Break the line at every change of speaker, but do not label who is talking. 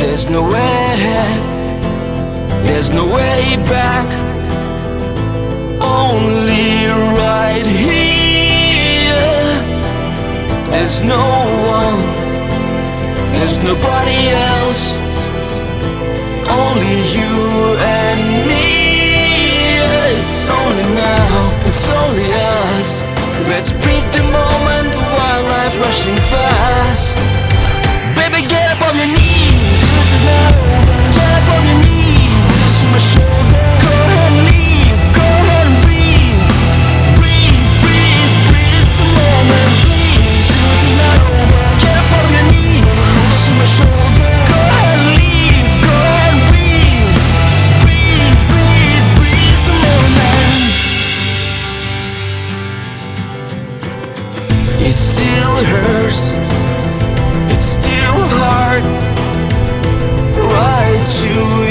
There's no way ahead, there's no way back, only right here. There's no one, there's nobody else, only you and me. It's only now, it's only us. Let's breathe the moment while life's rushing fast. Baby, get up on your knees, it is not over. Get up on your knees, to my shoulder. Go ahead and leave, go ahead and breathe. Breathe, breathe, breathe, it's the moment. Please, it is not over. Get up on your knees, to my shoulder. Go ahead and leave, go ahead and breathe. Breathe, breathe, breathe, it's the moment. It still hurts, it's still hard, right to